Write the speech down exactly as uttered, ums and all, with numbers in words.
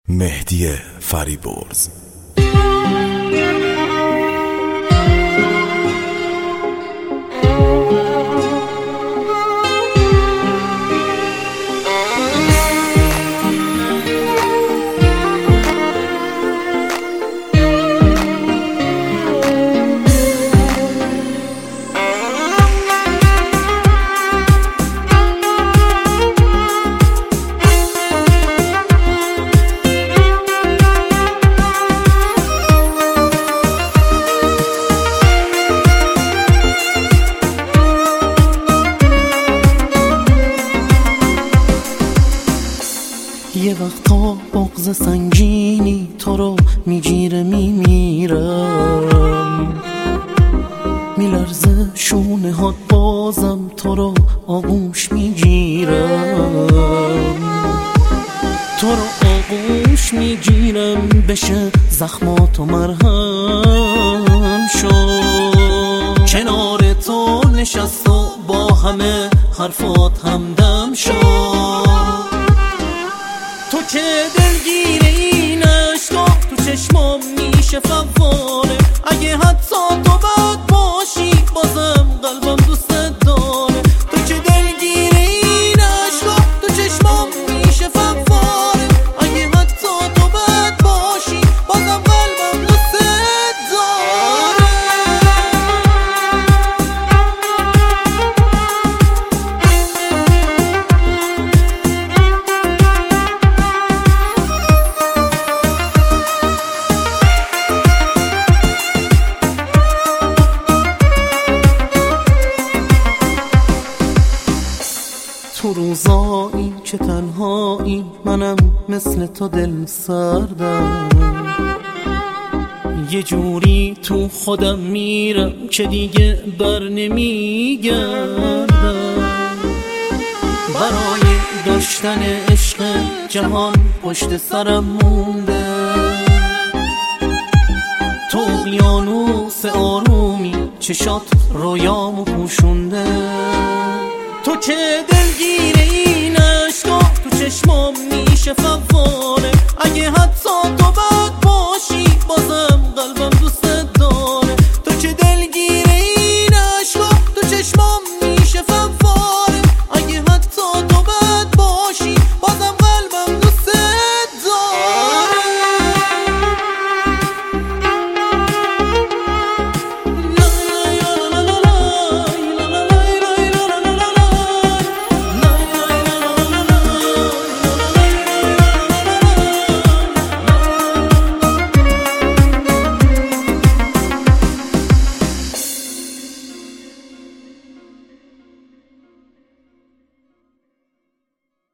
مهدی فریبرز. یه وقتا بغض سنگینی تو رو میگیره میمیرم، میلرزه شونه هات بازم تو رو آغوش میگیرم، تو رو آغوش میگیرم بشه زخماتو مرهم شد، کنار تو نشست و با همه حرفات همدم شد. تو که دلگیر این عشقا تو چشمام میشه فواره، اگه حتی تو بد باشی بازم قلبم دوست داره. تو که دلگیر این عشقا تو چشمام میشه فواره، اگه حتی تو بد باشی بازم قلبم دوست داره. تو روزایی که تنهایی منم مثل تو دل سردم، یه جوری تو خودم میرم که دیگه بر نمیگردم. برای داشتن عشق جهان پشت سرم مونده، تو اقیانوس آرومی چشات رویامو پوشونده. تو که دلگیر این عشقا تو چشمام میشه فواره،